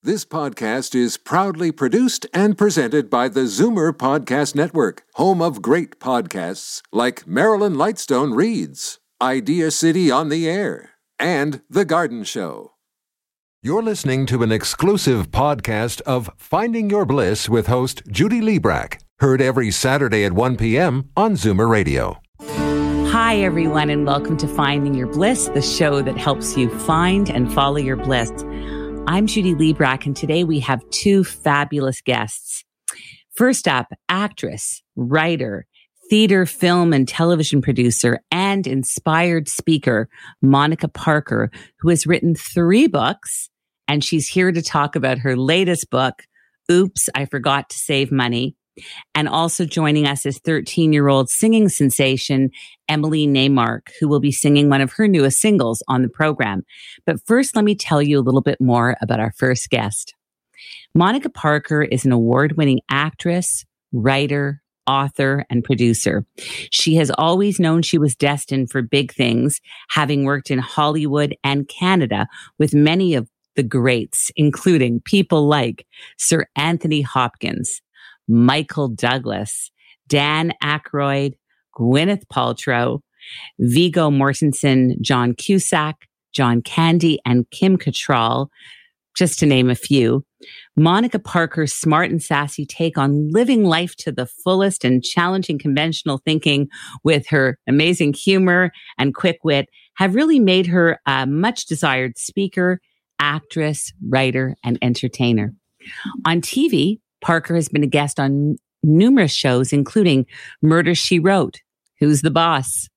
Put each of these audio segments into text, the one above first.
This podcast is proudly produced and presented by the Zoomer Podcast Network, home of great podcasts like Marilyn Lightstone Reads, Idea City on the Air, and The Garden Show. You're listening to an exclusive podcast of Finding Your Bliss with host Judy Liebrack, heard every Saturday at 1 p.m. on Zoomer Radio. Hi, everyone, and welcome to Finding Your Bliss, the show that helps you find and follow your bliss. I'm Judy Liebrack, and today we have two fabulous guests. First up, actress, writer, theater, film, and television producer, and inspired speaker, Monica Parker, who has written 3 books, and she's here to talk about her latest book, Oops, I Forgot to Save Money. And also joining us is 13-year-old singing sensation, Emily Neymark, who will be singing one of her newest singles on the program. But first, let me tell you a little bit more about our first guest. Monica Parker is an award-winning actress, writer, author, and producer. She has always known she was destined for big things, having worked in Hollywood and Canada with many of the greats, including people like Sir Anthony Hopkins, Michael Douglas, Dan Aykroyd, Gwyneth Paltrow, Viggo Mortensen, John Cusack, John Candy, and Kim Cattrall, just to name a few. Monica Parker's smart and sassy take on living life to the fullest and challenging conventional thinking with her amazing humor and quick wit have really made her a much desired speaker, actress, writer, and entertainer. On TV, Parker has been a guest on numerous shows, including Murder, She Wrote, Who's the Boss,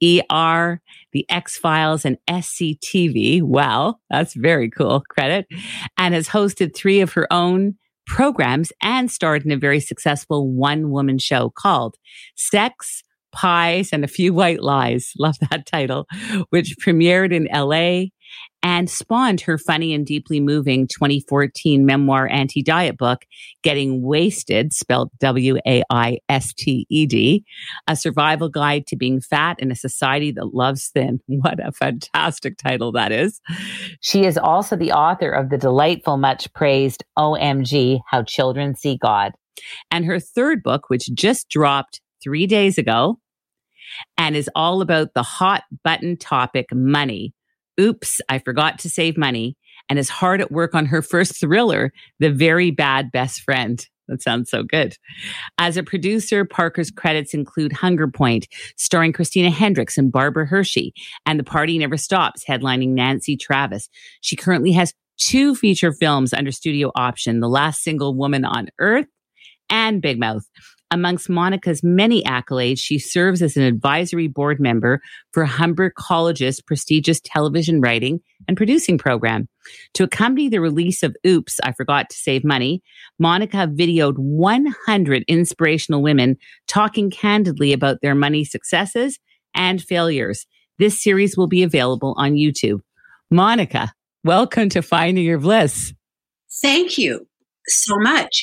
ER, The X-Files, and SCTV. Wow, that's very cool credit. And has hosted 3 of her own programs and starred in a very successful one-woman show called Sex, Pies, and a Few White Lies. Love that title, which premiered in LA and spawned her funny and deeply moving 2014 memoir anti-diet book, Getting Wasted, spelled Wasted, a survival guide to being fat in a society that loves thin. What a fantastic title that is. She is also the author of the delightful, much praised OMG, How Children See God. And her 3rd book, which just dropped 3 days ago, and is all about the hot button topic, money. Oops, I Forgot to Save Money, and is hard at work on her first thriller, The Very Bad Best Friend. That sounds so good. As a producer, Parker's credits include Hunger Point, starring Christina Hendricks and Barbara Hershey, and The Party Never Stops, headlining Nancy Travis. She currently has 2 feature films under studio option, The Last Single Woman on Earth and Big Mouth. Amongst Monica's many accolades, she serves as an advisory board member for Humber College's prestigious television writing and producing program. To accompany the release of Oops, I Forgot to Save Money, Monica videoed 100 inspirational women talking candidly about their money successes and failures. This series will be available on YouTube. Monica, welcome to Finding Your Bliss. Thank you so much.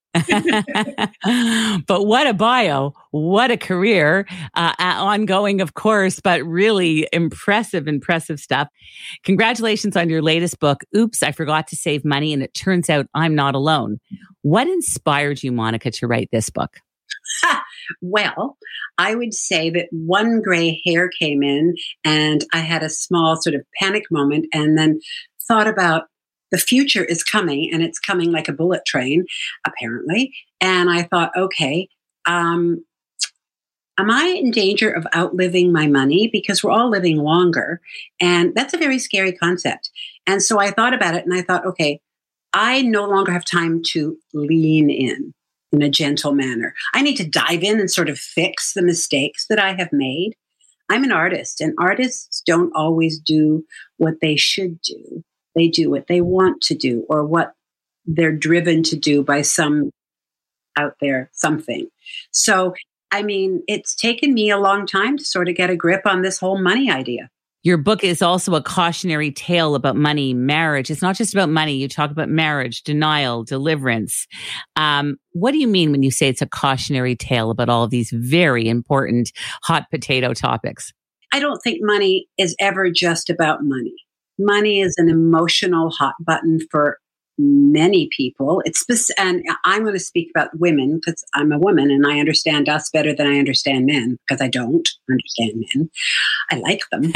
But what a bio, what a career, ongoing, of course, but really impressive stuff. Congratulations on your latest book, Oops, I Forgot to Save Money, and it turns out I'm not alone. What inspired you, Monica, to write this book? Well, I would say that one gray hair came in and I had a small sort of panic moment and then thought about the future is coming, and it's coming like a bullet train, apparently. And I thought, okay, am I in danger of outliving my money? Because we're all living longer. And that's a very scary concept. And so I thought about it and I thought, okay, I no longer have time to lean in a gentle manner. I need to dive in and sort of fix the mistakes that I have made. I'm an artist, and artists don't always do what they should do. They do what they want to do or what they're driven to do by some out there, something. So, I mean, it's taken me a long time to sort of get a grip on this whole money idea. Your book is also a cautionary tale about money, marriage. It's not just about money. You talk about marriage, denial, deliverance. What do you mean when you say it's a cautionary tale about all of these very important hot potato topics? I don't think money is ever just about money. Money is an emotional hot button for many people. And I'm going to speak about women because I'm a woman and I understand us better than I understand men, because I don't understand men. I like them.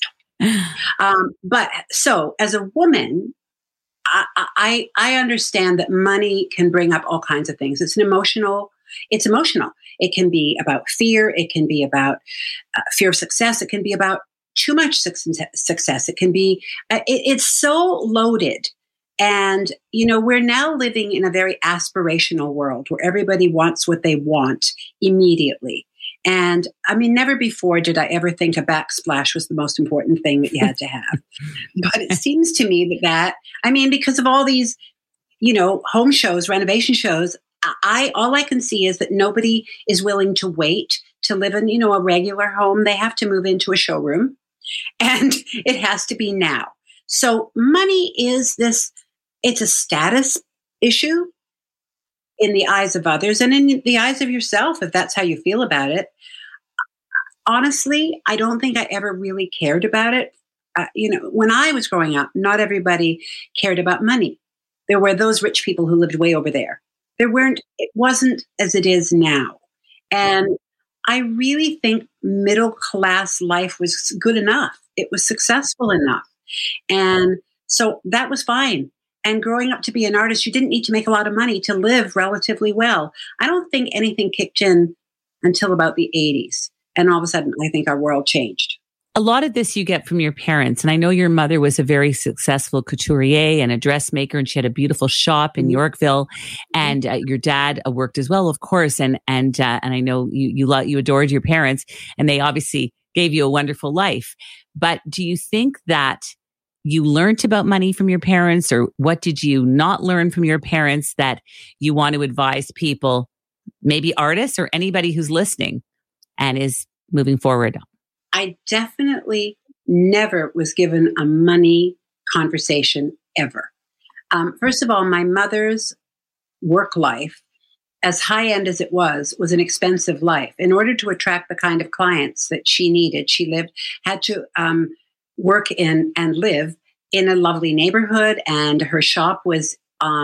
But so as a woman, I understand that money can bring up all kinds of things. It's emotional. It can be about fear. It can be about fear of success. It can be about too much success. It can be, it's so loaded. And, we're now living in a very aspirational world where everybody wants what they want immediately. And I mean, never before did I ever think a backsplash was the most important thing that you had to have. But it seems to me that, because of all these, home shows, renovation shows, all I can see is that nobody is willing to wait to live in, a regular home. They have to move into a showroom, and it has to be now. So money is it's a status issue in the eyes of others and in the eyes of yourself, if that's how you feel about it. Honestly, I don't think I ever really cared about it. When I was growing up, not everybody cared about money. There were those rich people who lived way over there. It wasn't as it is now. And I really think middle class life was good enough. It was successful enough. And so that was fine. And growing up to be an artist, you didn't need to make a lot of money to live relatively well. I don't think anything kicked in until about the 80s. And all of a sudden, I think our world changed. A lot of this you get from your parents. And I know your mother was a very successful couturier and a dressmaker, and she had a beautiful shop in Yorkville. And your dad worked as well, of course. And I know you adored your parents, and they obviously gave you a wonderful life. But do you think that you learned about money from your parents, or what did you not learn from your parents that you want to advise people, maybe artists or anybody who's listening and is moving forward? I definitely never was given a money conversation ever. First of all, my mother's work life, as high end as it was an expensive life. In order to attract the kind of clients that she needed, she had to work in and live in a lovely neighborhood, and her shop was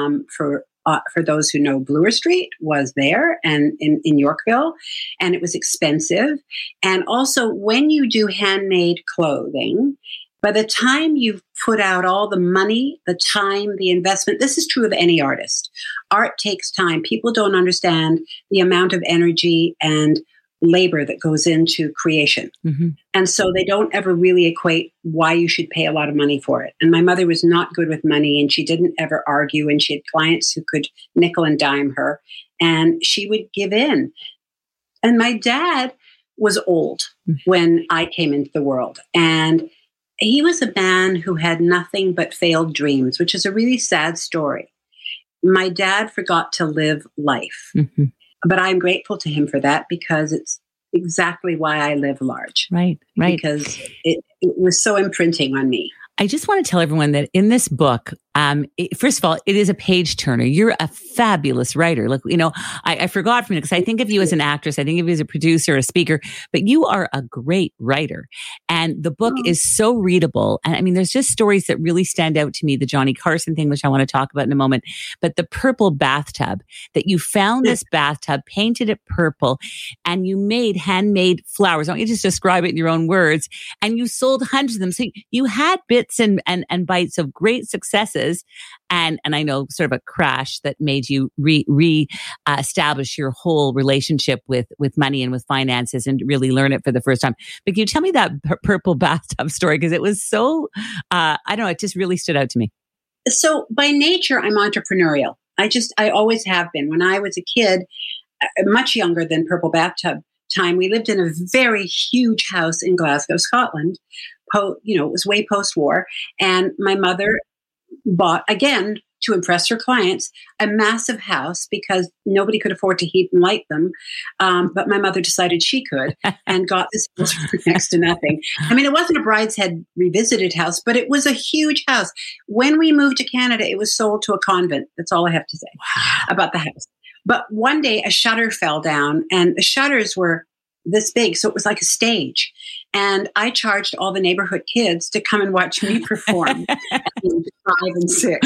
for those who know Bloor Street, was there and in Yorkville, and it was expensive. And also, when you do handmade clothing, by the time you've put out all the money, the time, the investment, this is true of any artist. Art takes time. People don't understand the amount of energy and labor that goes into creation. Mm-hmm. And so they don't ever really equate why you should pay a lot of money for it. And my mother was not good with money, and she didn't ever argue, and she had clients who could nickel and dime her, and she would give in. And my dad was old when I came into the world, and he was a man who had nothing but failed dreams, which is a really sad story. My dad forgot to live life. Mm-hmm. But I'm grateful to him for that, because it's exactly why I live large. Right. Because it was so imprinting on me. I just want to tell everyone that in this book, first of all, it is a page turner. You're a fabulous writer. Look, I forgot from it, because I think of you as an actress. I think of you as a producer, a speaker, but you are a great writer. And the book is so readable. And there's just stories that really stand out to me. The Johnny Carson thing, which I want to talk about in a moment, but the purple bathtub, that you found this bathtub, painted it purple, and you made handmade flowers. I want you to just describe it in your own words. And you sold hundreds of them. So you had bits and bites of great successes, and I know sort of a crash that made you establish your whole relationship with money and with finances, and really learn it for the first time. But can you tell me that purple bathtub story? Because it was so, I don't know, it just really stood out to me. So by nature, I'm entrepreneurial. I always have been. When I was a kid, much younger than Purple Bathtub time, we lived in a very huge house in Glasgow, Scotland. It was way post-war. And my mother bought, again, to impress her clients, a massive house, because nobody could afford to heat and light them. But my mother decided she could, and got this house for next to nothing. It wasn't a Brideshead Revisited house, but it was a huge house. When we moved to Canada, it was sold to a convent. That's all I have to say about the house. But one day a shutter fell down, and the shutters were this big. So it was like a stage. And I charged all the neighborhood kids to come and watch me perform at the age of 5 and 6.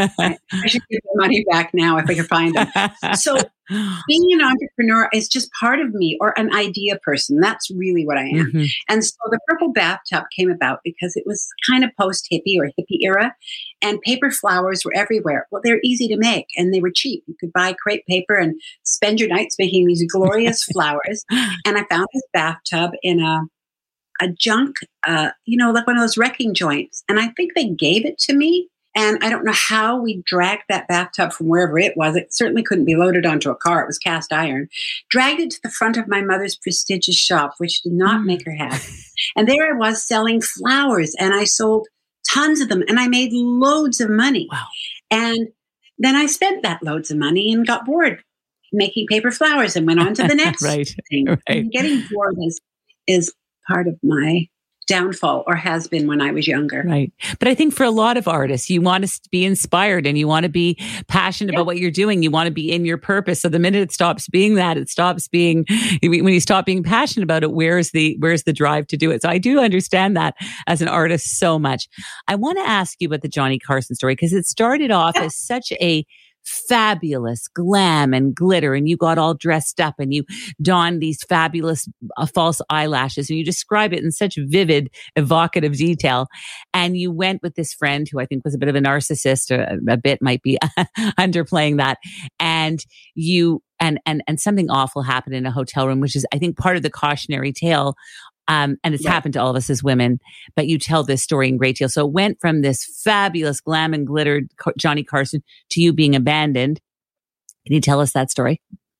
I should give the money back now if I can find them. So being an entrepreneur is just part of me, or an idea person. That's really what I am. Mm-hmm. And so the purple bathtub came about because it was kind of post-hippie or hippie era, and paper flowers were everywhere. Well, they're easy to make and they were cheap. You could buy crepe paper and spend your nights making these glorious flowers. And I found this bathtub in a junk, like one of those wrecking joints. And I think they gave it to me. And I don't know how we dragged that bathtub from wherever it was. It certainly couldn't be loaded onto a car. It was cast iron. Dragged it to the front of my mother's prestigious shop, which did not make her happy. And there I was selling flowers, and I sold tons of them, and I made loads of money. Wow. And then I spent that loads of money and got bored making paper flowers and went on to the next thing. Right. And getting bored is part of my downfall, or has been when I was younger. Right. But I think for a lot of artists, you want to be inspired and you want to be passionate about what you're doing. You want to be in your purpose. So the minute it stops being that, it stops being, when you stop being passionate about it, where's the drive to do it? So I do understand that as an artist so much. I want to ask you about the Johnny Carson story, because it started off as such a fabulous glam and glitter, and you got all dressed up and you donned these fabulous false eyelashes, and you describe it in such vivid, evocative detail. And you went with this friend who I think was a bit of a narcissist, a bit might be underplaying that. And you, and something awful happened in a hotel room, which is, I think, part of the cautionary tale. And it's happened to all of us as women, but you tell this story in great deal. So it went from this fabulous glam and glittered Johnny Carson to you being abandoned. Can you tell us that story?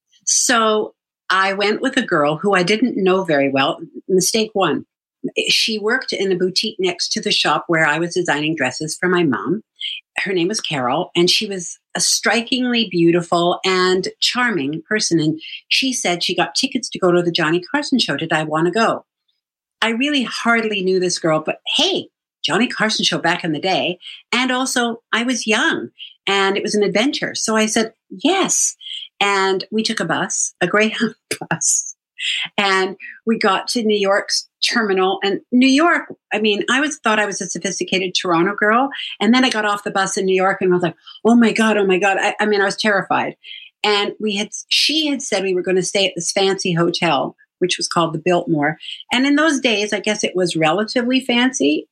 So I went with a girl who I didn't know very well. Mistake one. She worked in a boutique next to the shop where I was designing dresses for my mom. Her name was Carol, and she was a strikingly beautiful and charming person. And she said she got tickets to go to the Johnny Carson show. Did I want to go? I really hardly knew this girl, but hey, Johnny Carson show back in the day. And also I was young and it was an adventure. So I said, yes. And we took a bus, a Greyhound bus, and we got to New York's terminal. And New York, I mean, I thought I was a sophisticated Toronto girl. And then I got off the bus in New York and I was like, oh my God. I was terrified. And she had said we were going to stay at this fancy hotel, which was called the Biltmore. And in those days, I guess it was relatively fancy.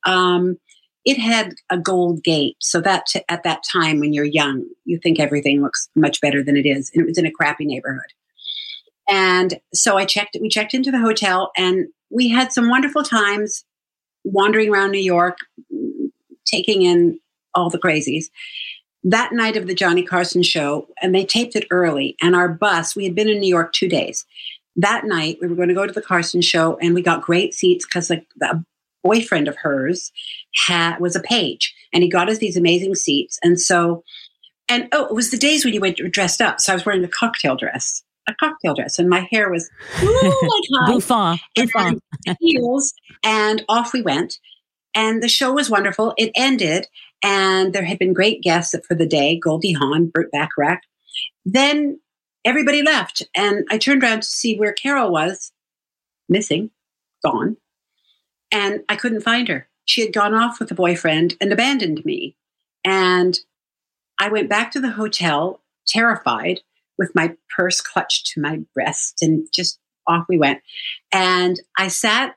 It had a gold gate. So that at that time, when you're young, you think everything looks much better than it is. And it was in a crappy neighborhood. And so we checked into the hotel, and we had some wonderful times wandering around New York, taking in all the crazies. That night of the Johnny Carson show, and they taped it early, and our bus, we had been in New York 2 days. That night, we were going to go to the Carson show, and we got great seats because the boyfriend of hers was a page, and he got us these amazing seats. And it was the days when you went dressed up. So I was wearing a cocktail dress, and my hair was like bouffant, and heels, and off we went. And the show was wonderful. It ended, and there had been great guests for the day: Goldie Hawn, Burt Bacharach. Then everybody left, and I turned around to see where Carol was, missing, gone, and I couldn't find her. She had gone off with a boyfriend and abandoned me. And I went back to the hotel, terrified, with my purse clutched to my breast, and just off we went. And I sat,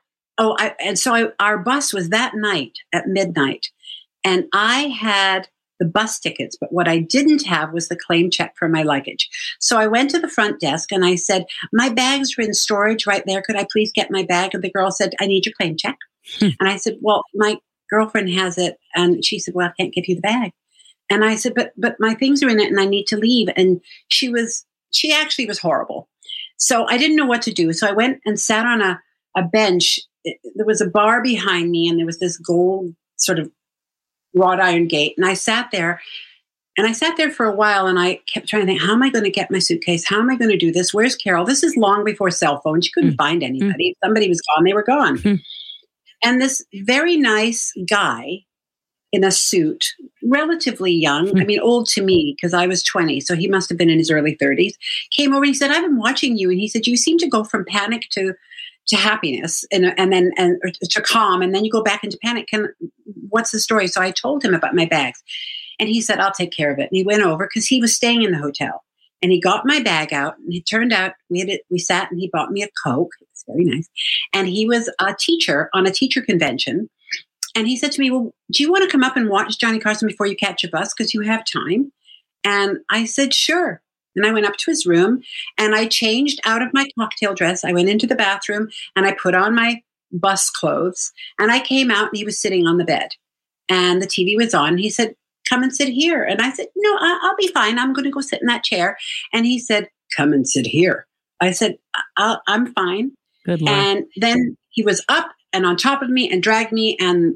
our bus was that night at midnight, and I had the bus tickets, but what I didn't have was the claim check for my luggage. So I went to the front desk and I said, my bags are in storage right there. Could I please get my bag? And the girl said, I need your claim check. And I said, well, my girlfriend has it. And she said, well, I can't give you the bag. And I said, but my things are in it and I need to leave. And she actually was horrible. So I didn't know what to do. So I went and sat on a bench. There was a bar behind me, and there was this gold sort of wrought iron gate. And I sat there for a while, and I kept trying to think, how am I going to get my suitcase? How am I going to do this? Where's Carol? This is long before cell phones. You couldn't find anybody. If somebody was gone, they were gone. And this very nice guy in a suit, relatively young, I mean, old to me because I was 20. So he must have been in his early 30s, came over and he said, I've been watching you. And he said, you seem to go from panic to to happiness and then to calm, and then you go back into panic. What's the story? So I told him about my bags, and he said, I'll take care of it. And he went over because he was staying in the hotel, and he got my bag out, and it turned out we sat and he bought me a Coke. It was very nice. And he was a teacher on a teacher convention. And he said to me, well, do you want to come up and watch Johnny Carson before you catch a bus? Because you have time. And I said, sure. And I went up to his room and I changed out of my cocktail dress. I went into the bathroom and I put on my bus clothes, and I came out and he was sitting on the bed and the TV was on. He said, come and sit here. And I said, no, I'll be fine. I'm going to go sit in that chair. And he said, come and sit here. I said, I'm fine. Good Lord. And then he was up and on top of me and dragged me, and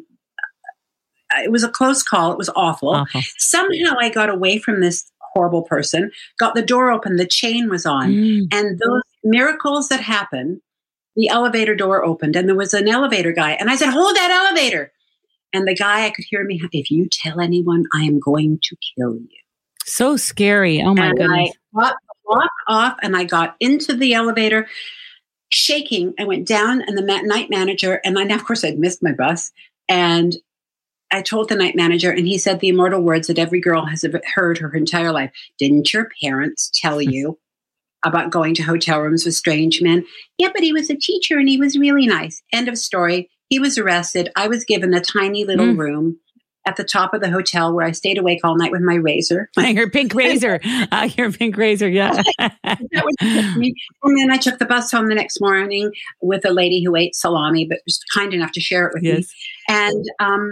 it was a close call. It was awful. Somehow I got away from this horrible person, got the door open, the chain was on. And those miracles that happen, the elevator door opened and there was an elevator guy. And I said, hold that elevator. And the guy, I could hear me, if you tell anyone, I am going to kill you. So scary. Oh my goodness. I got the lock off and I got into the elevator shaking. I went down, and the night manager, and of course I'd missed my bus. And I told the night manager, and he said the immortal words that every girl has heard her entire life. Didn't your parents tell you about going to hotel rooms with strange men? Yeah, but he was a teacher and he was really nice. End of story. He was arrested. I was given a tiny little room at the top of the hotel where I stayed awake all night with my razor. Your pink razor. Your pink razor, yeah. That was me. And then I took the bus home the next morning with a lady who ate salami, but was kind enough to share it with me. And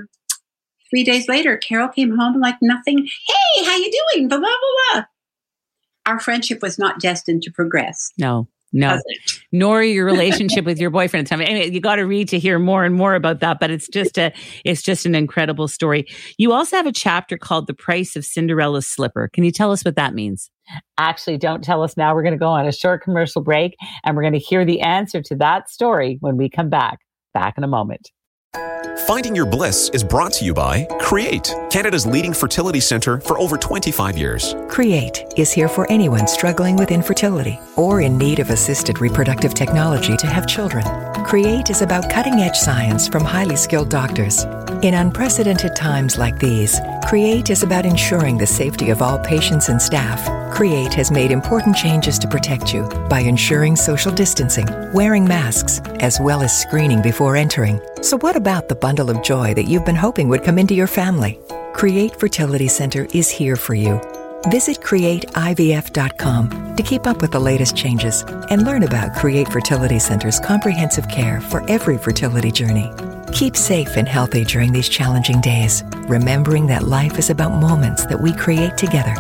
3 days later, Carol came home like nothing. Hey, how you doing? Blah, blah, blah, blah. Our friendship was not destined to progress. No. Nor your relationship with your boyfriend at the time. Anyway, you got to read to hear more and more about that, but it's just an incredible story. You also have a chapter called The Price of Cinderella's Slipper. Can you tell us what that means? Actually, don't tell us now. We're going to go on a short commercial break, and we're going to hear the answer to that story when we come back. Back in a moment. Finding Your Bliss is brought to you by Create, Canada's leading fertility centre for over 25 years. Create is here for anyone struggling with infertility or in need of assisted reproductive technology to have children. Create is about cutting-edge science from highly skilled doctors. In unprecedented times like these, Create is about ensuring the safety of all patients and staff. Create has made important changes to protect you by ensuring social distancing, wearing masks, as well as screening before entering. So what about the bundle of joy that you've been hoping would come into your family? Create Fertility Center is here for you. Visit createivf.com to keep up with the latest changes and learn about Create Fertility Center's comprehensive care for every fertility journey. Keep safe and healthy during these challenging days, remembering that life is about moments that we create together.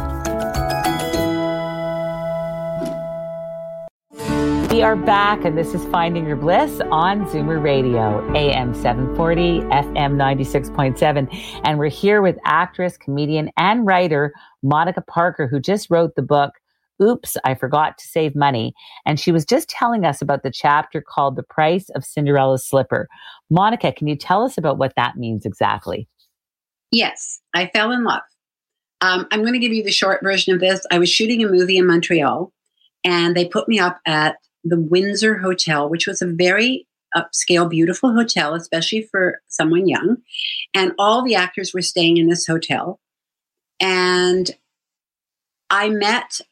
We are back, and this is Finding Your Bliss on Zoomer Radio, AM 740, FM 96.7. And we're here with actress, comedian, and writer Monica Parker, who just wrote the book, Oops, I Forgot to Save Money. And she was just telling us about the chapter called The Price of Cinderella's Slipper. Monica, can you tell us about what that means exactly? Yes, I fell in love. I'm going to give you the short version of this. I was shooting a movie in Montreal, and they put me up at the Windsor Hotel, which was a very upscale, beautiful hotel, especially for someone young. And all the actors were staying in this hotel. And I met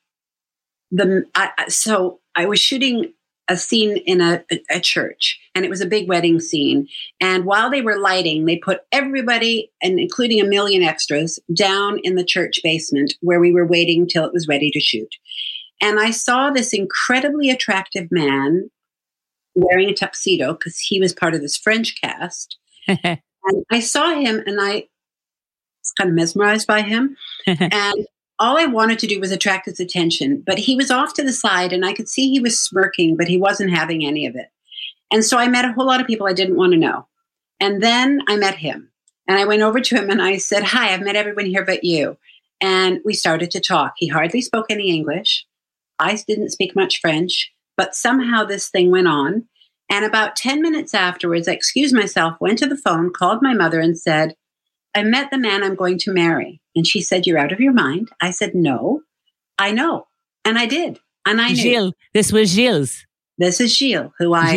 so I was shooting a scene in a church, and it was a big wedding scene. And while they were lighting, they put everybody, and including 1 million extras, down in the church basement where we were waiting till it was ready to shoot. And I saw this incredibly attractive man wearing a tuxedo because he was part of this French cast. And I saw him and I was kind of mesmerized by him. And all I wanted to do was attract his attention. But he was off to the side and I could see he was smirking, but he wasn't having any of it. And so I met a whole lot of people I didn't want to know. And then I met him. And I went over to him and I said, hi, I've met everyone here but you. And we started to talk. He hardly spoke any English. I didn't speak much French, but somehow this thing went on. And about 10 minutes afterwards, I excused myself, went to the phone, called my mother and said, I met the man I'm going to marry. And she said, you're out of your mind. I said, no, I know. And I did. And I knew. Gilles. This was Gilles. This is Gilles, who I am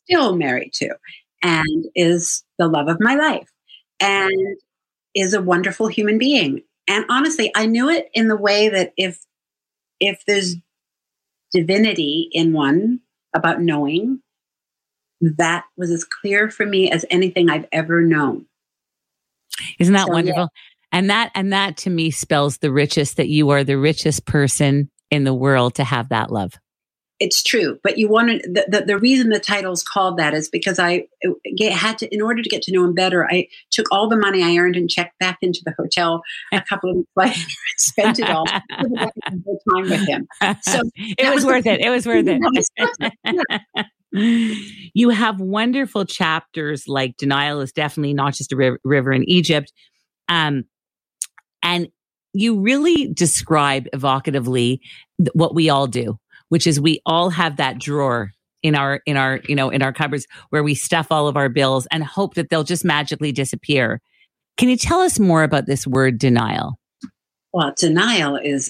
still married to, and is the love of my life, and is a wonderful human being. And honestly, I knew it in the way that if there's divinity in one about knowing, that was as clear for me as anything I've ever known. Isn't that wonderful? Yeah. And that to me spells the richest, that you are the richest person in the world to have that love. It's true. But you wanted the reason the title's called that is because I had to, in order to get to know him better, I took all the money I earned and checked back into the hotel a couple of weeks later and spent it all. Time with him. So it was worth it. It was worth it. You have wonderful chapters like Denial is definitely not just a river in Egypt. And you really describe evocatively what we all do, which is we all have that drawer in our cupboards where we stuff all of our bills and hope that they'll just magically disappear. Can you tell us more about this word denial? Well, denial is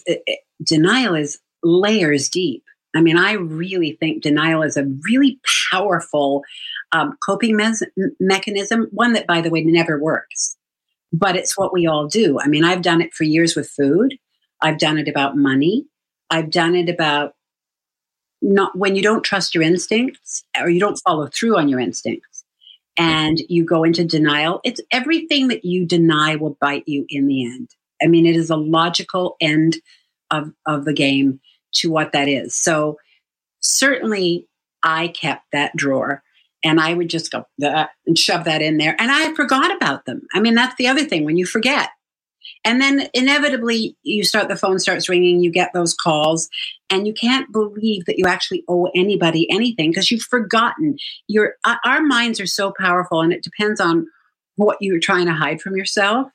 layers deep. I mean, I really think denial is a really powerful coping mechanism, one that, by the way, never works. But it's what we all do. I mean, I've done it for years with food. I've done it about money. I've done it about not when you don't trust your instincts or you don't follow through on your instincts and you go into denial. It's everything that you deny will bite you in the end. I mean, it is a logical end of the game to what that is. So certainly I kept that drawer and I would just go and shove that in there. And I forgot about them. I mean, that's the other thing when you forget. And then inevitably the phone starts ringing, you get those calls and you can't believe that you actually owe anybody anything because you've forgotten. Our minds are so powerful and it depends on what you're trying to hide from yourself.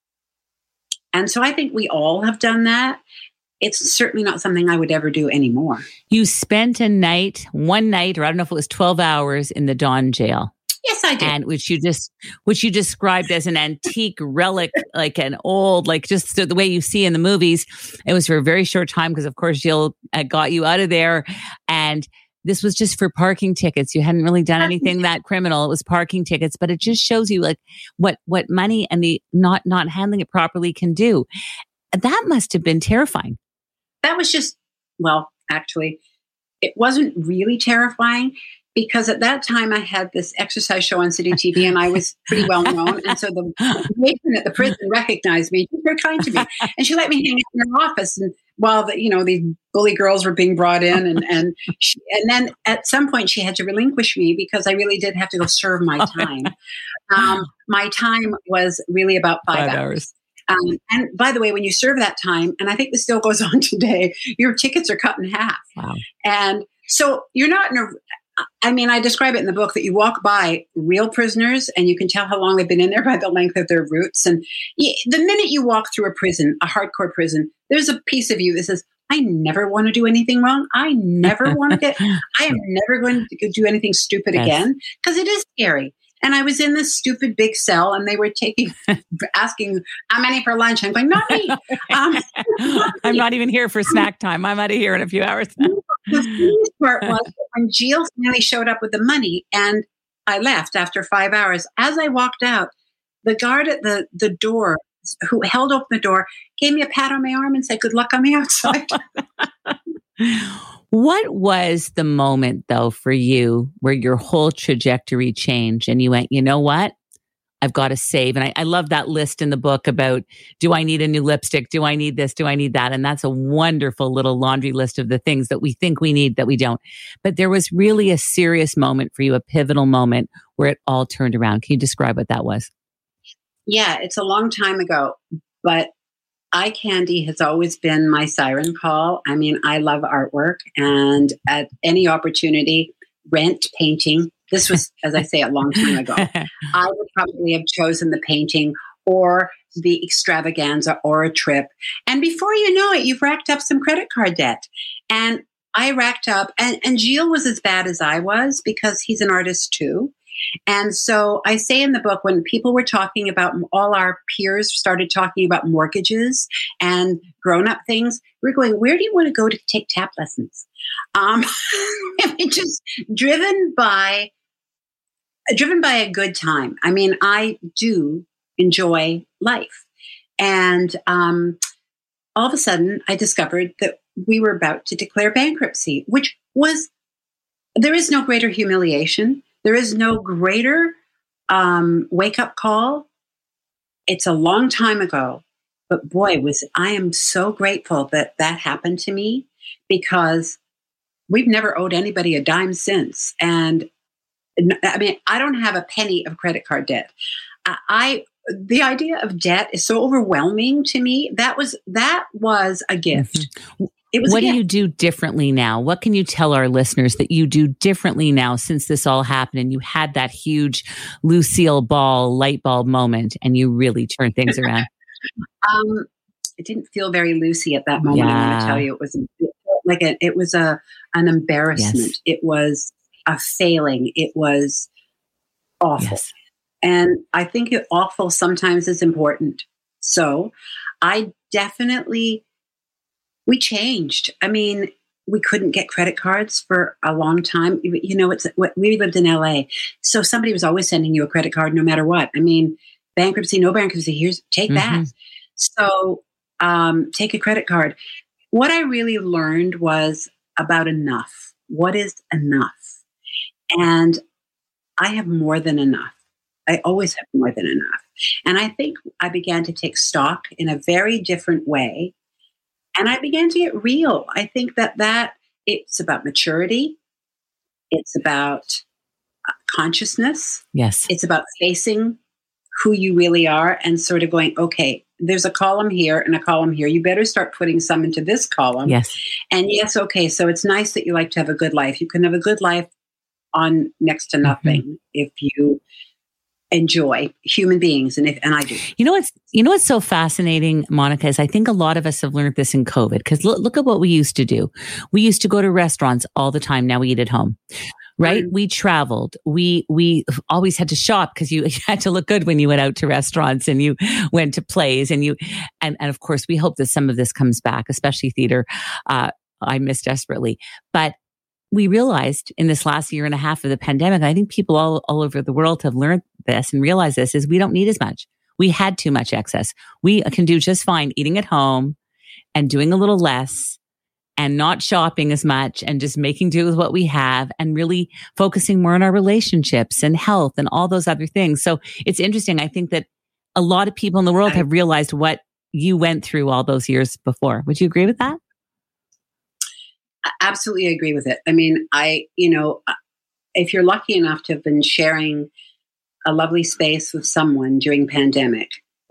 And so I think we all have done that. It's certainly not something I would ever do anymore. You spent one night, or I don't know if it was 12 hours in the Don jail. Yes, I did. And which you described as an antique relic, like an old, like just the way you see in the movies. It was for a very short time because, of course, Jill got you out of there. And this was just for parking tickets. You hadn't really done anything that criminal. It was parking tickets, but it just shows you like what money and the not handling it properly can do. That must have been terrifying. That was just, well, actually, it wasn't really terrifying because at that time I had this exercise show on City TV and I was pretty well known. And so the matron at the prison recognized me. She was very kind to me. And she let me hang out in her office and while these bully girls were being brought in. And then at some point she had to relinquish me because I really did have to go serve my time. My time was really about 5 hours. And by the way, when you serve that time, and I think this still goes on today, your tickets are cut in half. Wow. And so you're not I describe it in the book that you walk by real prisoners and you can tell how long they've been in there by the length of their roots. And the minute you walk through a prison, a hardcore prison, there's a piece of you that says, I never want to do anything wrong. I never want to I am never going to do anything stupid again because it is scary. And I was in this stupid big cell and they were asking how many for lunch. I'm going, not me. I'm not even here for snack time. I'm out of here in a few hours. The funniest part was when Jill finally showed up with the money and I left after 5 hours. As I walked out, the guard at the door who held open the door gave me a pat on my arm and said, good luck on the outside. What was the moment, though, for you where your whole trajectory changed and you went, you know what? I've got to save. And I love that list in the book about, do I need a new lipstick? Do I need this? Do I need that? And that's a wonderful little laundry list of the things that we think we need that we don't. But there was really a serious moment for you, a pivotal moment where it all turned around. Can you describe what that was? Yeah, it's a long time ago, but eye candy has always been my siren call. I mean, I love artwork and at any opportunity, rent, painting. This was, as I say, a long time ago. I would probably have chosen the painting or the extravaganza or a trip. And before you know it, you've racked up some credit card debt. And I racked up, and Gilles was as bad as I was because he's an artist too. And so I say in the book, when people were talking about, all our peers started talking about mortgages and grown-up things, we're going, where do you want to go to take tap lessons? Just driven by driven by a good time. I mean, I do enjoy life. And all of a sudden, I discovered that we were about to declare bankruptcy, which was, there is no greater humiliation. There is no greater wake-up call. It's a long time ago. But boy, I am so grateful that that happened to me, because we've never owed anybody a dime since. And I mean, I don't have a penny of credit card debt. The idea of debt is so overwhelming to me. That was a gift. Mm-hmm. What do you do differently now? What can you tell our listeners that you do differently now since this all happened and you had that huge Lucille Ball light bulb moment and you really turned things around? It didn't feel very Lucy at that moment. I'm going to tell you, it was an embarrassment. Yes. It was a failing. It was awful. Yes. And I think awful sometimes is important. So we changed. I mean, we couldn't get credit cards for a long time. You know, we lived in LA. So somebody was always sending you a credit card no matter what. I mean, bankruptcy, no bankruptcy, take that. So take a credit card. What I really learned was about enough. What is enough? And I have more than enough. I always have more than enough. And I think I began to take stock in a very different way. And I began to get real. I think that it's about maturity. It's about consciousness. Yes. It's about facing who you really are and sort of going, okay, there's a column here and a column here. You better start putting some into this column. Yes. And yes, okay, so it's nice that you like to have a good life. You can have a good life on next to nothing if you enjoy human beings, and I do. You know what's so fascinating, Monica, is I think a lot of us have learned this in COVID, because look at what we used to do. We used to go to restaurants all the time. Now we eat at home. Right? We traveled. We always had to shop because you had to look good when you went out to restaurants and you went to plays and of course we hope that some of this comes back, especially theater. I miss desperately. But we realized in this last year and a half of the pandemic, and I think people all over the world have learned this and realized this, is we don't need as much. We had too much excess. We can do just fine eating at home and doing a little less and not shopping as much and just making do with what we have and really focusing more on our relationships and health and all those other things. So it's interesting. I think that a lot of people in the world have realized what you went through all those years before. Would you agree with that? I absolutely agree with it. I mean, if you're lucky enough to have been sharing a lovely space with someone during pandemic,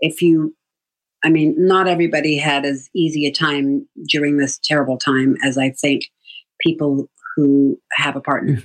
not everybody had as easy a time during this terrible time as I think people who have a partner.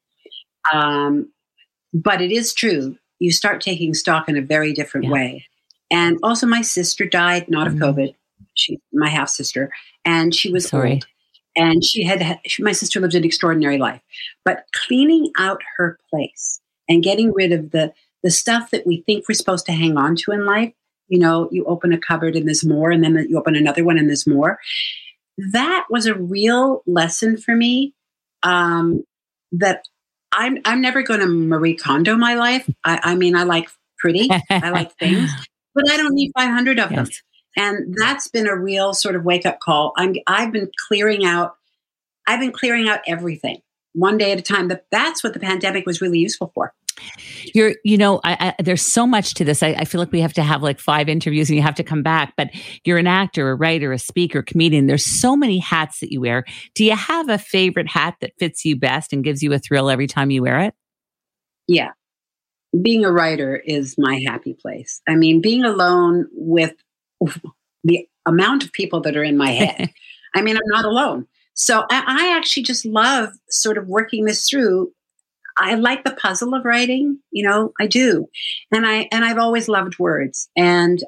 But it is true. You start taking stock in a very different way. And also my sister died, not of COVID. My half sister, and she was old. And my sister lived an extraordinary life, but cleaning out her place and getting rid of the stuff that we think we're supposed to hang on to in life. You know, you open a cupboard and there's more, and then you open another one and there's more. That was a real lesson for me. That I'm never going to Marie Kondo my life. I like pretty, I like things, but I don't need 500 of them. And that's been a real sort of wake up call. I've been clearing out everything one day at a time. That's what the pandemic was really useful for. There's so much to this. I feel like we have to have like 5 interviews and you have to come back, but you're an actor, a writer, a speaker, comedian. There's so many hats that you wear. Do you have a favorite hat that fits you best and gives you a thrill every time you wear it? Yeah. Being a writer is my happy place. I mean, being alone with the amount of people that are in my head. I mean, I'm not alone. So I actually just love sort of working this through. I like the puzzle of writing, I do. And I've always loved words. And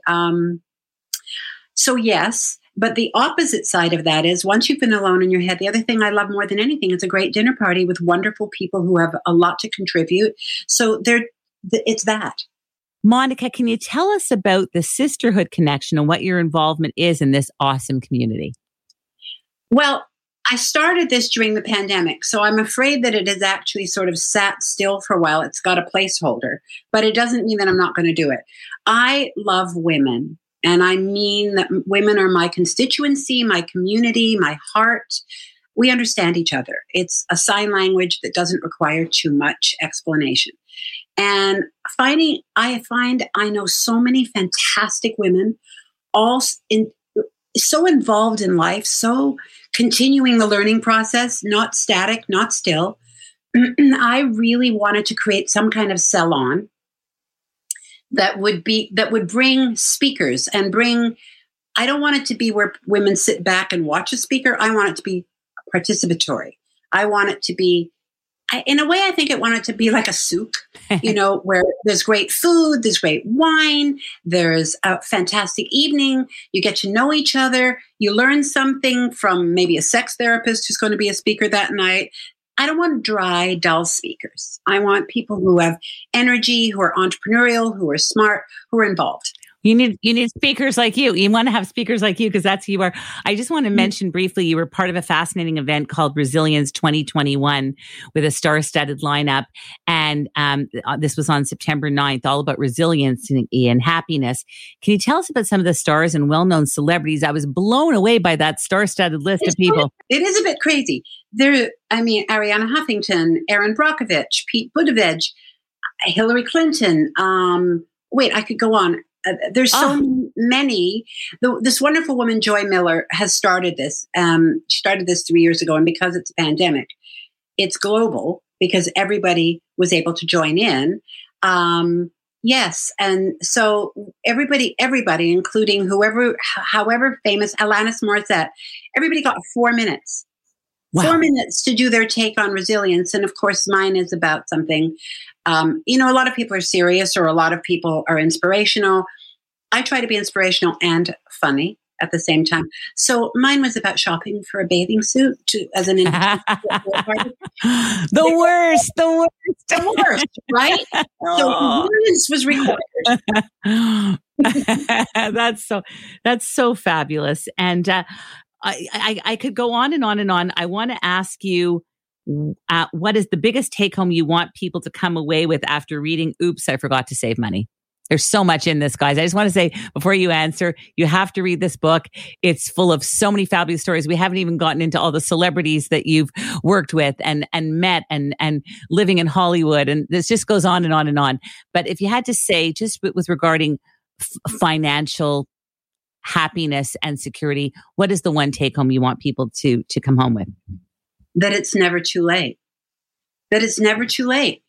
so yes, but the opposite side of that is once you've been alone in your head, the other thing I love more than anything is a great dinner party with wonderful people who have a lot to contribute. So it's that. Monica, can you tell us about the Sisterhood Connection and what your involvement is in this awesome community? Well, I started this during the pandemic, so I'm afraid that it has actually sort of sat still for a while. It's got a placeholder, but it doesn't mean that I'm not going to do it. I love women, and I mean that women are my constituency, my community, my heart. We understand each other. It's a sign language that doesn't require too much explanation. And I know so many fantastic women, all so involved in life, so continuing the learning process, not static, not still. I really wanted to create some kind of salon that would bring speakers and I don't want it to be where women sit back and watch a speaker. I want it to be participatory. I want it to be, in a way, I think I want it to be like a souk, where there's great food, there's great wine, there's a fantastic evening. You get to know each other. You learn something from maybe a sex therapist who's going to be a speaker that night. I don't want dry, dull speakers. I want people who have energy, who are entrepreneurial, who are smart, who are involved. You need speakers like you. You want to have speakers like you because that's who you are. I just want to mention briefly, you were part of a fascinating event called Resilience 2021 with a star-studded lineup. And this was on September 9th, all about resilience and happiness. Can you tell us about some of the stars and well-known celebrities? I was blown away by that star-studded list of people. It is a bit crazy. Arianna Huffington, Erin Brockovich, Pete Buttigieg, Hillary Clinton. I could go on. There's so many. This wonderful woman, Joy Miller, has started this. She started this 3 years ago, and because it's a pandemic, it's global because everybody was able to join in. Yes, and so everybody, including however famous, Alanis Morissette, everybody got 4 minutes. Wow. 4 minutes to do their take on resilience. And of course, mine is about something, a lot of people are serious or a lot of people are inspirational. I try to be inspirational and funny at the same time. So mine was about shopping for a bathing suit as an individual. The worst, right? So this was recorded. That's so fabulous. And, I could go on and on and on. I want to ask you, what is the biggest take home you want people to come away with after reading Oops, I Forgot to Save Money? There's so much in this, guys. I just want to say before you answer, you have to read this book. It's full of so many fabulous stories. We haven't even gotten into all the celebrities that you've worked with and met and living in Hollywood. And this just goes on and on and on. But if you had to say, just with regarding financial happiness and security, what is the one take home you want people to come home with? That it's never too late. That it's never too late.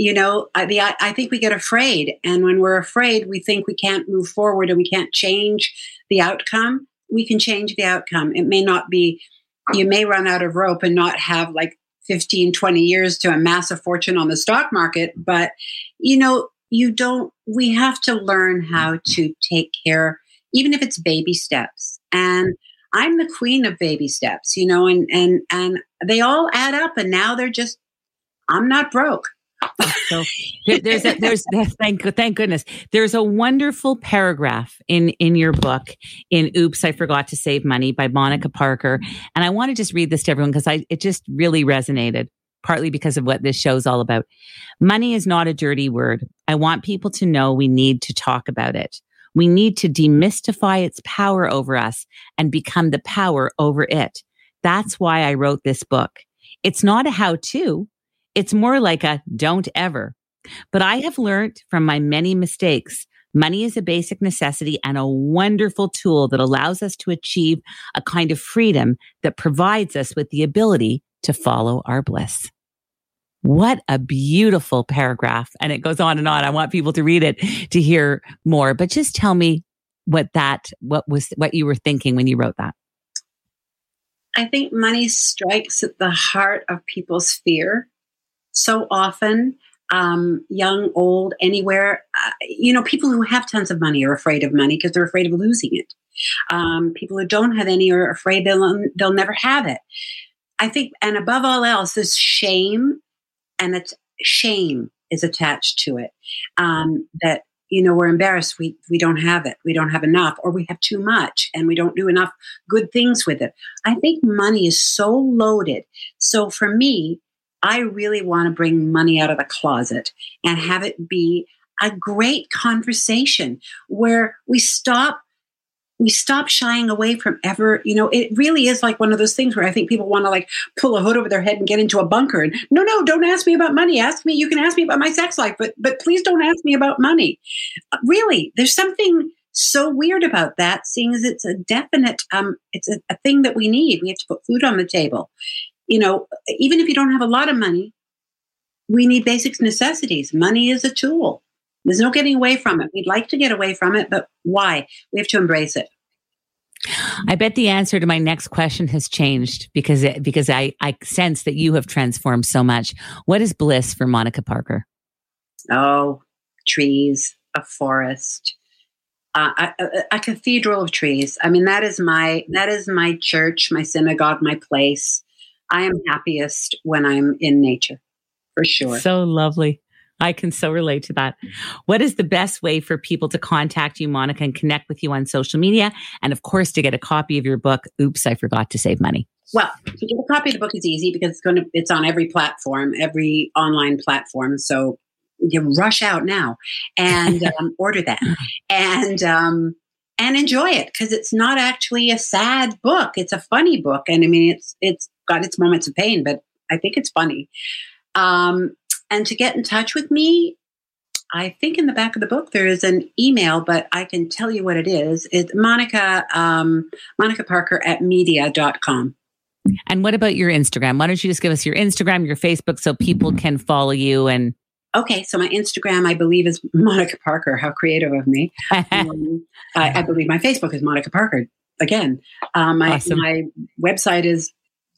I think we get afraid. And when we're afraid, we think we can't move forward and we can't change the outcome. We can change the outcome. It may not be, you may run out of rope and not have like 15, 20 years to amass a fortune on the stock market. But, we have to learn how to take care, even if it's baby steps. And I'm the queen of baby steps, and they all add up. And now I'm not broke. So thank goodness. There's a wonderful paragraph in your book in Oops, I Forgot to Save Money by Monica Parker. And I want to just read this to everyone because it just really resonated, partly because of what this show's all about. Money is not a dirty word. I want people to know we need to talk about it. We need to demystify its power over us and become the power over it. That's why I wrote this book. It's not a how-to. It's more like a don't ever. But I have learned from my many mistakes, money is a basic necessity and a wonderful tool that allows us to achieve a kind of freedom that provides us with the ability to follow our bliss. What a beautiful paragraph. And it goes on and on. I want people to read it to hear more, but just tell me what you were thinking when you wrote that. I think money strikes at the heart of people's fear. So often, young, old, anywhere, people who have tons of money are afraid of money because they're afraid of losing it. People who don't have any are afraid they'll never have it. I think, and above all else, there's shame, and shame is attached to it. That we're embarrassed we don't have it. We don't have enough, or we have too much and we don't do enough good things with it. I think money is so loaded. So for me, I really want to bring money out of the closet and have it be a great conversation where we stop shying away from ever, it really is like one of those things where I think people want to like pull a hood over their head and get into a bunker and no, don't ask me about money. You can ask me about my sex life, but please don't ask me about money. Really, there's something so weird about that, seeing as it's a definite, it's a thing that we need. We have to put food on the table. Even if you don't have a lot of money, we need basic necessities. Money is a tool. There's no getting away from it. We'd like to get away from it, but why? We have to embrace it. I bet the answer to my next question has changed because I sense that you have transformed so much. What is bliss for Monica Parker? Oh, trees, a forest, a cathedral of trees. I mean, that is my church, my synagogue, my place. I am happiest when I'm in nature, for sure. So lovely. I can so relate to that. What is the best way for people to contact you, Monica, and connect with you on social media? And of course, to get a copy of your book, Oops, I Forgot to Save Money. Well, to get a copy of the book is easy because it's on every platform, every online platform. So you rush out now and order that and enjoy it, because it's not actually a sad book. It's a funny book. And I mean, it's got its moments of pain, but I think it's funny. And to get in touch with me, I think in the back of the book there is an email, but I can tell you what it is. It's Monica Parker at media.com. And what about your Instagram? Why don't you just give us your Instagram, your Facebook, so people can follow you? And okay, so my Instagram, I believe, is Monica Parker. How creative of me. I believe my Facebook is Monica Parker. Again, awesome. My website is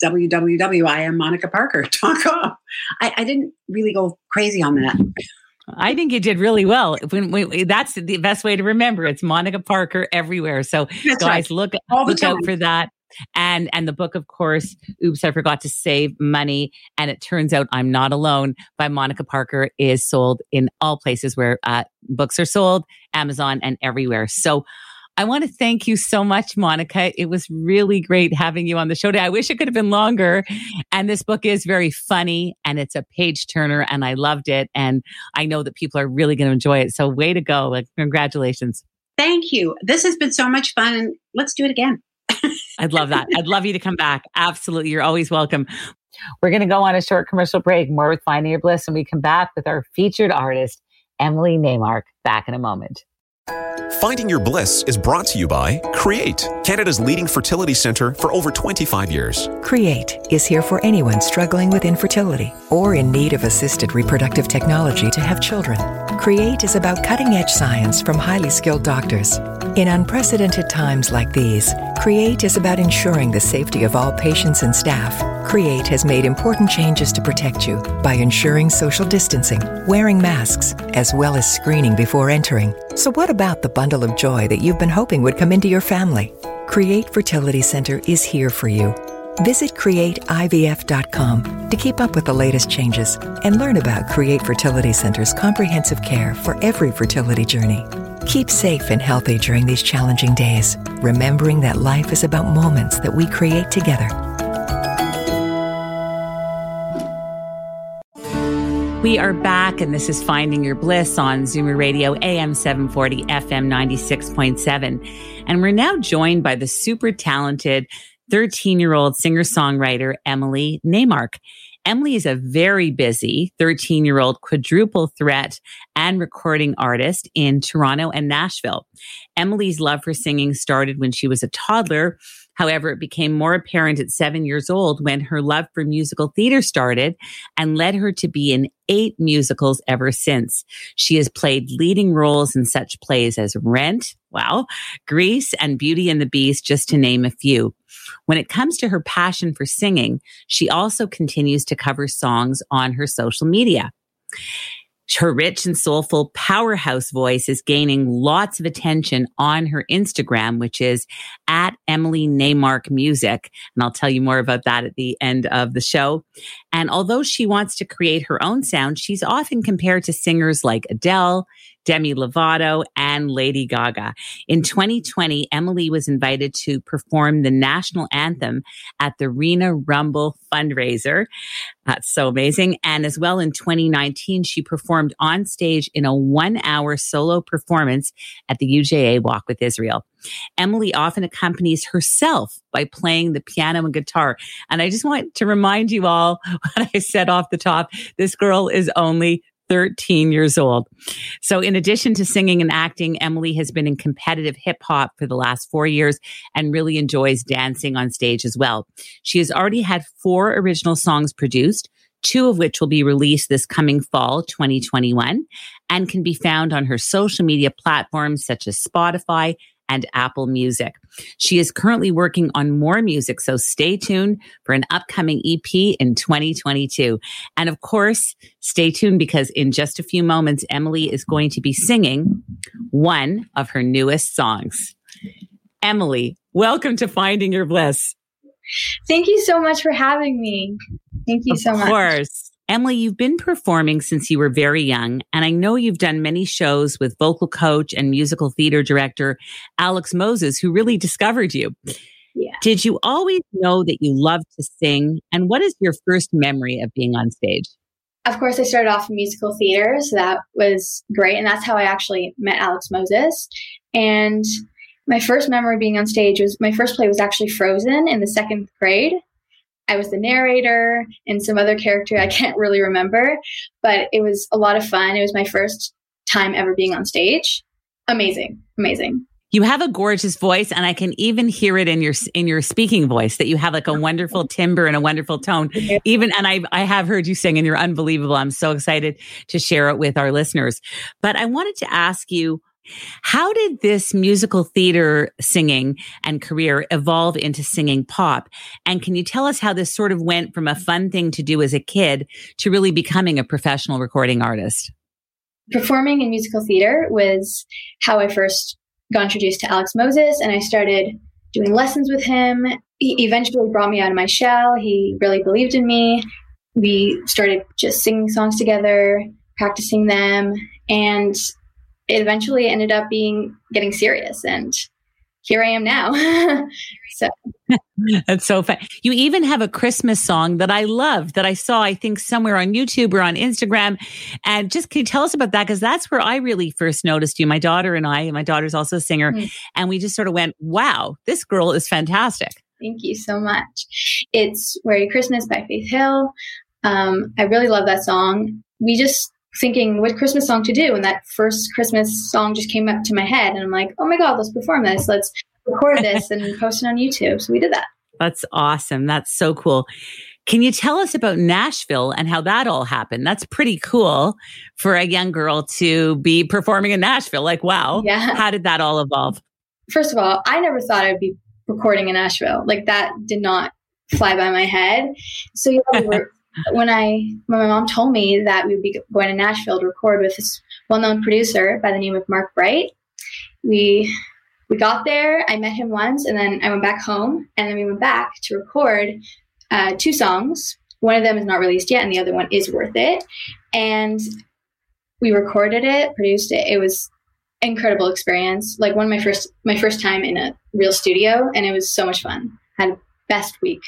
www.IamMonicaParker.com. I didn't really go crazy on that. I think you did really well. That's the best way to remember. It's Monica Parker everywhere. So That's guys, right. look time. out for that. And the book, of course, Oops, I Forgot to Save Money. And it turns out I'm Not Alone by Monica Parker is sold in all places where books are sold, Amazon and everywhere. So I want to thank you so much, Monica. It was really great having you on the show today. I wish it could have been longer. And this book is very funny and it's a page turner and I loved it. And I know that people are really going to enjoy it. So way to go. Congratulations. Thank you. This has been so much fun. And let's do it again. I'd love that. I'd love you to come back. Absolutely. You're always welcome. We're going to go on a short commercial break. More with Finding Your Bliss. And we come back with our featured artist, Emily Neymark. Back in a moment. Finding Your Bliss is brought to you by Create, Canada's leading fertility centre for over 25 years. Create is here for anyone struggling with infertility or in need of assisted reproductive technology to have children. Create is about cutting-edge science from highly skilled doctors. In unprecedented times like these, Create is about ensuring the safety of all patients and staff. Create has made important changes to protect you by ensuring social distancing, wearing masks, as well as screening before entering. So what about the bundle of joy that you've been hoping would come into your family? Create Fertility Center is here for you. Visit CreateIVF.com to keep up with the latest changes and learn about Create Fertility Center's comprehensive care for every fertility journey. Keep safe and healthy during these challenging days, remembering that life is about moments that we create together. We are back, and this is Finding Your Bliss on Zoomer Radio, AM 740, FM 96.7. And we're now joined by the super talented 13-year-old singer-songwriter, Emily Neymark. Emily is a very busy 13-year-old quadruple threat and recording artist in Toronto and Nashville. Emily's love for singing started when she was a toddler. However, it became more apparent at 7 years old when her love for musical theater started and led her to be in 8 musicals ever since. She has played leading roles in such plays as Rent, Grease, and Beauty and the Beast, just to name a few. When it comes to her passion for singing, she also continues to cover songs on her social media. Her rich and soulful powerhouse voice is gaining lots of attention on her Instagram, which is at Emily Neymark Music. And I'll tell you more about that at the end of the show. And although she wants to create her own sound, she's often compared to singers like Adele, Demi Lovato, and Lady Gaga. In 2020, Emily was invited to perform the national anthem at the Rena Rumble fundraiser. That's so amazing. And as well, in 2019, she performed on stage in a 1-hour solo performance at the UJA Walk with Israel. Emily often accompanies herself by playing the piano and guitar. And I just want to remind you all what I said off the top. This girl is only 13 years old. So in addition to singing and acting, Emily has been in competitive hip hop for the last 4 years and really enjoys dancing on stage as well. She has already had 4 original songs produced, 2 of which will be released this coming fall, 2021, and can be found on her social media platforms such as Spotify and Apple Music. She is currently working on more music, so stay tuned for an upcoming EP in 2022. And of course, stay tuned because in just a few moments, Emily is going to be singing one of her newest songs. Emily, welcome to Finding Your Bliss. Thank you so much for having me. Thank you so much. Of course. Emily, you've been performing since you were very young, and I know you've done many shows with vocal coach and musical theater director Alex Moses, who really discovered you. Yeah. Did you always know that you loved to sing? And what is your first memory of being on stage? Of course, I started off in musical theater, so that was great. And that's how I actually met Alex Moses. And my first memory being on stage was, my first play was actually Frozen in the 2nd grade. I was the narrator and some other character I can't really remember, but it was a lot of fun. It was my first time ever being on stage. Amazing. Amazing. You have a gorgeous voice, and I can even hear it in your speaking voice that you have like a wonderful timbre and a wonderful tone. I have heard you sing, and you're unbelievable. I'm so excited to share it with our listeners. But I wanted to ask you, how did this musical theater singing and career evolve into singing pop? And can you tell us how this sort of went from a fun thing to do as a kid to really becoming a professional recording artist? Performing in musical theater was how I first got introduced to Alex Moses, and I started doing lessons with him. He eventually brought me out of my shell. He really believed in me. We started just singing songs together, practicing them, and it eventually ended up getting serious, and here I am now. So that's so fun. You even have a Christmas song that I love that I saw, I think, somewhere on YouTube or on Instagram. And just can you tell us about that? Because that's where I really first noticed you. My daughter's also a singer, and we just sort of went, wow, this girl is fantastic. Thank you so much. It's Merry Christmas by Faith Hill. I really love that song. We just thinking what Christmas song to do, and that first Christmas song just came up to my head, and I'm like, oh my God, let's perform this. Let's record this and post it on YouTube. So we did that. That's awesome. That's so cool. Can you tell us about Nashville and how that all happened? That's pretty cool for a young girl to be performing in Nashville. Like, wow. Yeah. How did that all evolve? First of all, I never thought I'd be recording in Nashville. Like, that did not fly by my head. So when my mom told me that we would be going to Nashville to record with this well-known producer by the name of Mark Bright, we got there. I met him once, and then I went back home, and then we went back to record 2 songs. One of them is not released yet, and the other one is Worth It. And we recorded it, produced it. It was an incredible experience. Like my first time in a real studio, and it was so much fun. Had a best week.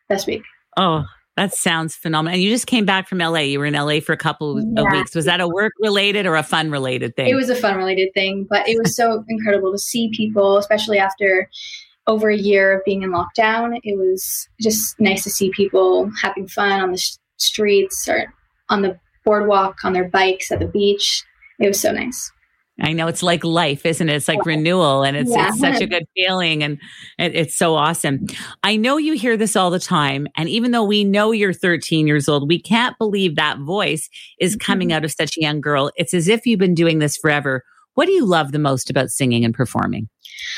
Oh, that sounds phenomenal. And you just came back from LA. You were in LA for a couple of weeks. Was that a work-related or a fun-related thing? It was a fun-related thing, but it was so incredible to see people, especially after over a year of being in lockdown. It was just nice to see people having fun on the streets or on the boardwalk, on their bikes, at the beach. It was so nice. I know, it's like life, isn't it? It's like renewal, and it's such a good feeling, and it's so awesome. I know you hear this all the time, and even though we know you're 13 years old, we can't believe that voice is coming out of such a young girl. It's as if you've been doing this forever. What do you love the most about singing and performing?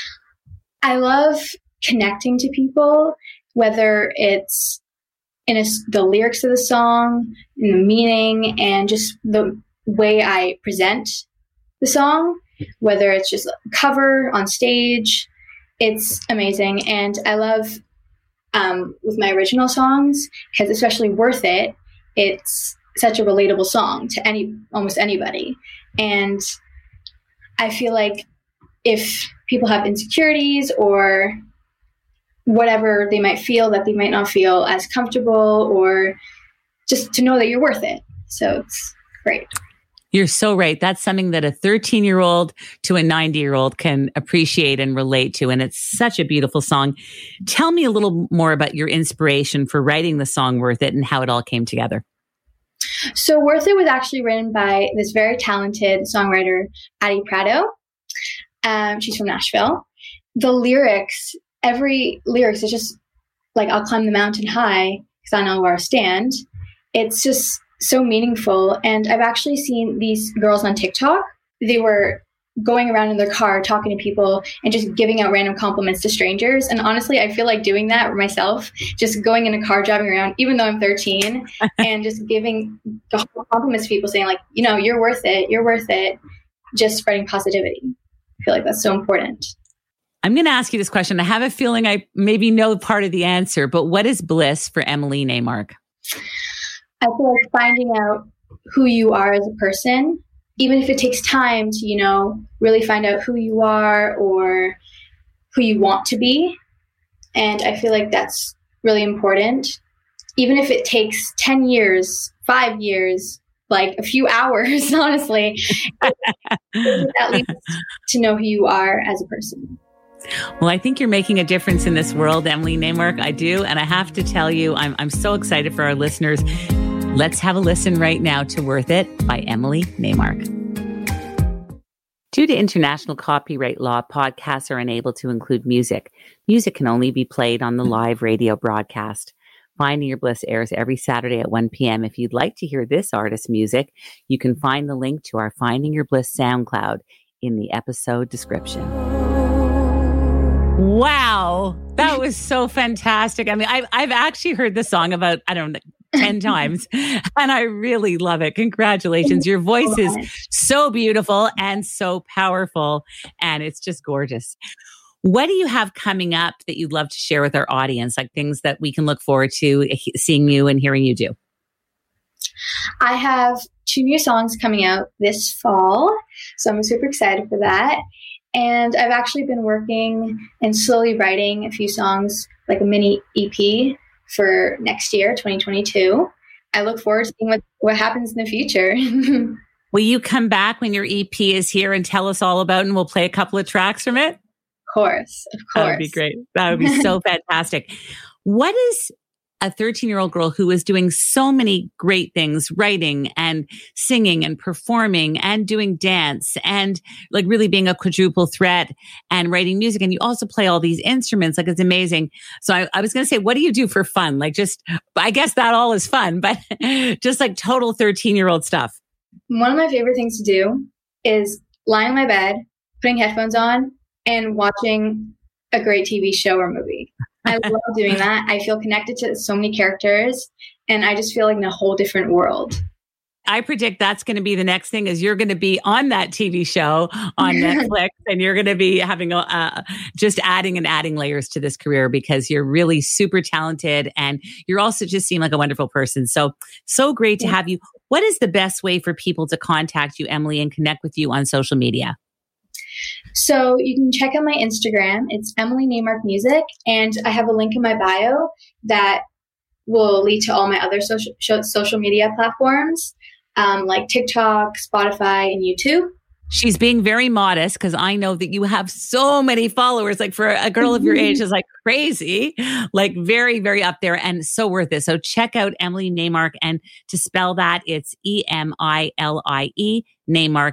I love connecting to people, whether it's in the lyrics of the song, in the meaning, and just the way I present the song, whether it's just a cover on stage. It's amazing. And I love with my original songs, because especially Worth It, it's such a relatable song to almost anybody. And I feel like if people have insecurities or whatever they might feel, that they might not feel as comfortable, or just to know that you're worth it. So it's great. You're so right. That's something that a 13-year-old to a 90-year-old can appreciate and relate to. And it's such a beautiful song. Tell me a little more about your inspiration for writing the song Worth It and how it all came together. So Worth It was actually written by this very talented songwriter, Addie Prado. She's from Nashville. The lyrics, every lyrics is just like, I'll climb the mountain high because I know where I stand. It's just so meaningful. And I've actually seen these girls on TikTok. They were going around in their car talking to people and just giving out random compliments to strangers. And honestly, I feel like doing that myself, just going in a car, driving around, even though I'm 13, and just giving compliments to people, saying like, you know, you're worth it. You're worth it. Just spreading positivity. I feel like that's so important. I'm going to ask you this question. I have a feeling I maybe know part of the answer, but what is bliss for Emily Neymark? I feel like finding out who you are as a person, even if it takes time to, you know, really find out who you are or who you want to be. And I feel like that's really important. Even if it takes 10 years, 5 years, like a few hours, honestly, at least to know who you are as a person. Well, I think you're making a difference in this world, Emily Neymark. I do. And I have to tell you, I'm so excited for our listeners. Let's have a listen right now to Worth It by Emily Neymark. Due to international copyright law, podcasts are unable to include music. Music can only be played on the live radio broadcast. Finding Your Bliss airs every Saturday at 1 p.m. If you'd like to hear this artist's music, you can find the link to our Finding Your Bliss SoundCloud in the episode description. Wow, that was so fantastic. I mean, I've actually heard the song about, 10 times, and I really love it. Congratulations. Your voice is so beautiful and so powerful, and it's just gorgeous. What do you have coming up that you'd love to share with our audience, like things that we can look forward to seeing you and hearing you do? I have 2 new songs coming out this fall, so I'm super excited for that. And I've actually been working and slowly writing a few songs, like a mini EP for next year, 2022. I look forward to seeing what happens in the future. Will you come back when your EP is here and tell us all about it, and we'll play a couple of tracks from it? Of course. That would be great. That would be so fantastic. What is a 13-year-old girl who is doing so many great things, writing and singing and performing and doing dance and like really being a quadruple threat and writing music. And you also play all these instruments. Like, it's amazing. So I was going to say, what do you do for fun? Like, just, I guess that all is fun, but just like total 13-year-old stuff. One of my favorite things to do is lying in my bed, putting headphones on and watching a great TV show or movie. I love doing that. I feel connected to so many characters, and I just feel like in a whole different world. I predict that's going to be the next thing, is you're going to be on that TV show on Netflix, and you're going to be having just adding layers to this career, because you're really super talented and you're also just seem like a wonderful person. So great to have you. What is the best way for people to contact you, Emily, and connect with you on social media? So you can check out my Instagram. It's Emily Neymark Music, and I have a link in my bio that will lead to all my other social media platforms, like TikTok, Spotify, and YouTube. She's being very modest, because I know that you have so many followers. Like, for a girl of your age is like crazy, like very, very up there, and so worth it. So check out Emily Neymark, and to spell that, it's Emile, Neymark,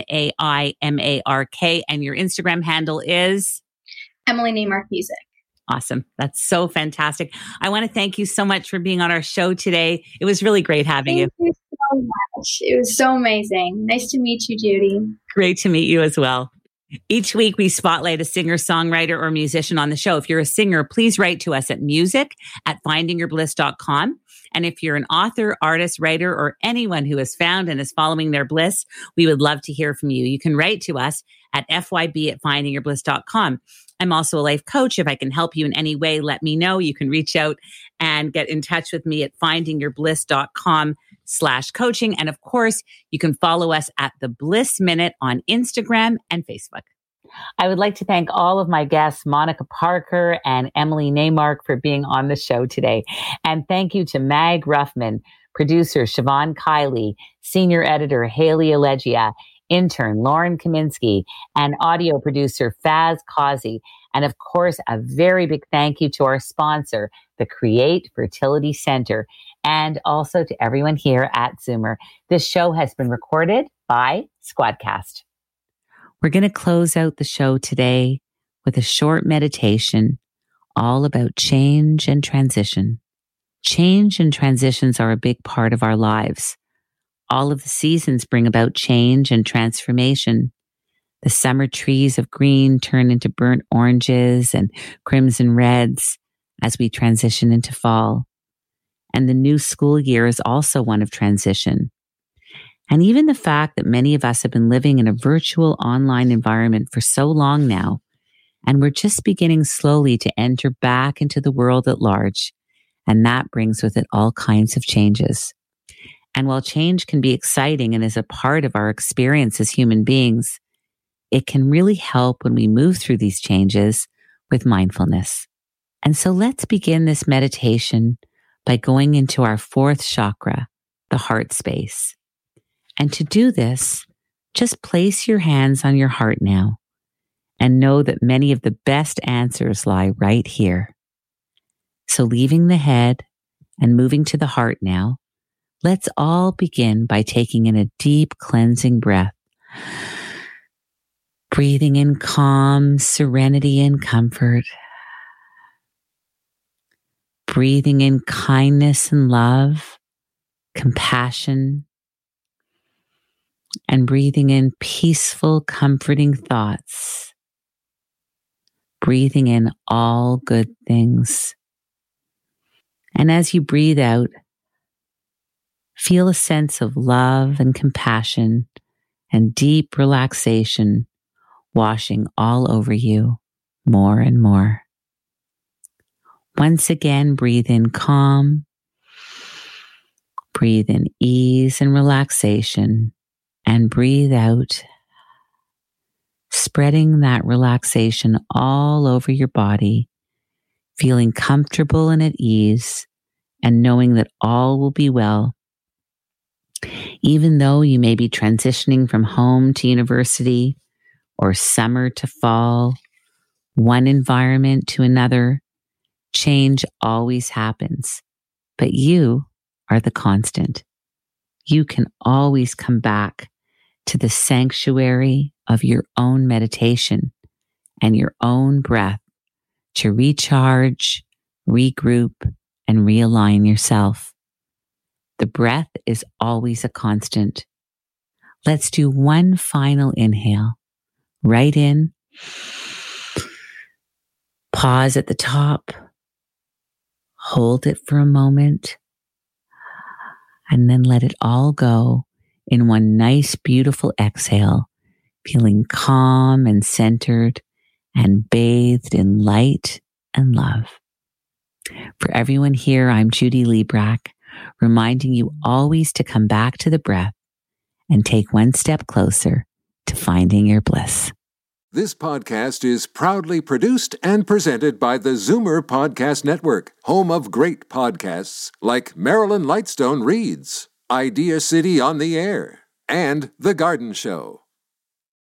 Naimark, and your Instagram handle is Emily Neymark Music. Awesome. That's so fantastic. I want to thank you so much for being on our show today. It was really great having you. Thank you so much. It was so amazing. Nice to meet you, Judy. Great to meet you as well. Each week, we spotlight a singer, songwriter, or musician on the show. If you're a singer, please write to us at music@findingyourbliss.com. And if you're an author, artist, writer, or anyone who has found and is following their bliss, we would love to hear from you. You can write to us at fyb@findingyourbliss.com. I'm also a life coach. If I can help you in any way, let me know. You can reach out and get in touch with me at findingyourbliss.com @blissminute.com/coaching. And of course, you can follow us at the Bliss Minute on Instagram and Facebook. I would like to thank all of my guests, Monica Parker and Emily Neymark, for being on the show today. And thank you to Mag Ruffman, producer Siobhan Kiley, senior editor Haley Allegia, intern Lauren Kaminsky, and audio producer Faz Kazi. And of course, a very big thank you to our sponsor, the Create Fertility Center, and also to everyone here at Zoomer. This show has been recorded by Squadcast. We're going to close out the show today with a short meditation all about change and transition. Change and transitions are a big part of our lives. All of the seasons bring about change and transformation. The summer trees of green turn into burnt oranges and crimson reds as we transition into fall. And the new school year is also one of transition. And even the fact that many of us have been living in a virtual online environment for so long now, and we're just beginning slowly to enter back into the world at large. And that brings with it all kinds of changes. And while change can be exciting and is a part of our experience as human beings, it can really help when we move through these changes with mindfulness. And so let's begin this meditation by going into our fourth chakra, the heart space. And to do this, just place your hands on your heart now and know that many of the best answers lie right here. So leaving the head and moving to the heart now, let's all begin by taking in a deep cleansing breath. Breathing in calm, serenity, and comfort. Breathing in kindness and love, compassion, and breathing in peaceful, comforting thoughts. Breathing in all good things. And as you breathe out, feel a sense of love and compassion and deep relaxation washing all over you more and more. Once again, breathe in calm. Breathe in ease and relaxation. And breathe out, spreading that relaxation all over your body, feeling comfortable and at ease, and knowing that all will be well. Even though you may be transitioning from home to university, or summer to fall, one environment to another, change always happens, but you are the constant. You can always come back to the sanctuary of your own meditation and your own breath to recharge, regroup, and realign yourself. The breath is always a constant. Let's do one final inhale. Right in. Pause at the top. Hold it for a moment. And then let it all go in one nice, beautiful exhale, feeling calm and centered and bathed in light and love. For everyone here, I'm Judy Librach, reminding you always to come back to the breath and take one step closer to finding your bliss. This podcast is proudly produced and presented by the Zoomer Podcast Network, home of great podcasts like Marilyn Lightstone Reads, Idea City on the Air, and The Garden Show.